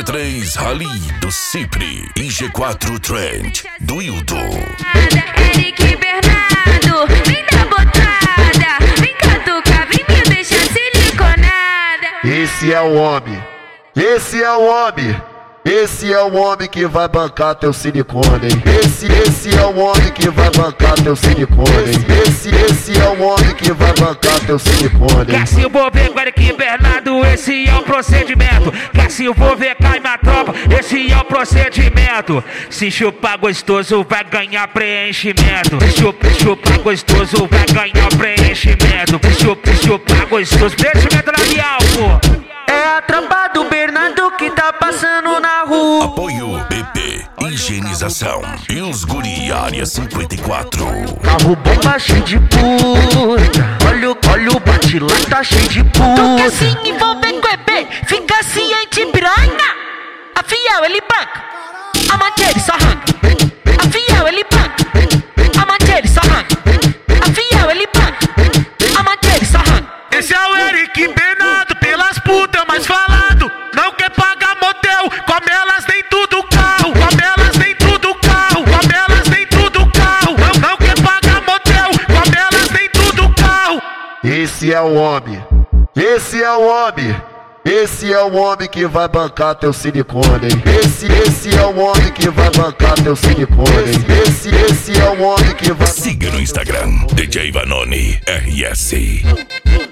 G3 Rally do Cipri e G4 Trend do Hildo. Eric Bernardo, vem dar botada, vem catucar, vem me deixar siliconada. Esse é o homem, esse é o homem. Esse é o homem que vai bancar teu silicone, hein? Esse é o homem que vai bancar teu silicone, hein? Esse é o homem que vai bancar teu silicone, hein? Quer se envolver com Eric Bernardo, esse é o procedimento. Quer se envolver com a minha tropa, esse é o procedimento. Se chupar gostoso vai ganhar preenchimento. Se chupar gostoso vai ganhar preenchimento. Se chupar gostoso, preenchimento labial, pô. É a tropa do Bernardo que tá passando na rua. Apoio BP, higienização e os guri área 54. Carro bomba cheio de puta. Olha o bate-lá, tá cheio de puta. Tu quer se envolver com EB, fica ciente, piranha. A fiel ele banca, a mante ele só arranca. A fiel ele banca, a mante ele só arranca. A fiel ele banca, a mante ele só arranca. Esse é o Eric Bernardo, pelas putas mais falado. Não quer pagar motel, como elas tem tudo carro. Como elas tem tudo carro, como elas tem tudo carro. Não quer pagar motel, como elas tem tudo carro. Esse é o homem, esse é o homem. Esse é o homem que vai bancar teu silicone, hein? Esse é o homem que vai bancar teu silicone, hein? Esse é o homem que vai... Siga no Instagram, DJ Vanoni RS.